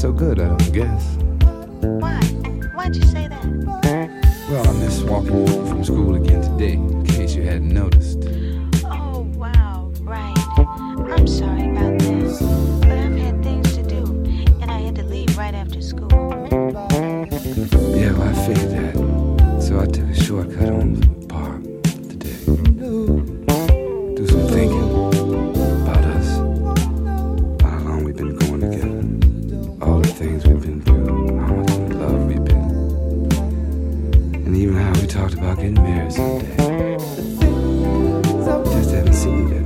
so good, I guess. Why? Why'd you say that? Well, I miss walking from school again today, in case you hadn't noticed. Oh, wow, right. I'm sorry about that. But I've had things to do, and I had to leave right after school. Yeah, well, I figured that. So I took a shortcut home from the park today. Do some thinking about us. About how long we've been going together. All the things we've been through. How much in love we've been. And even how we talked about getting married someday. Just haven't seen you yet.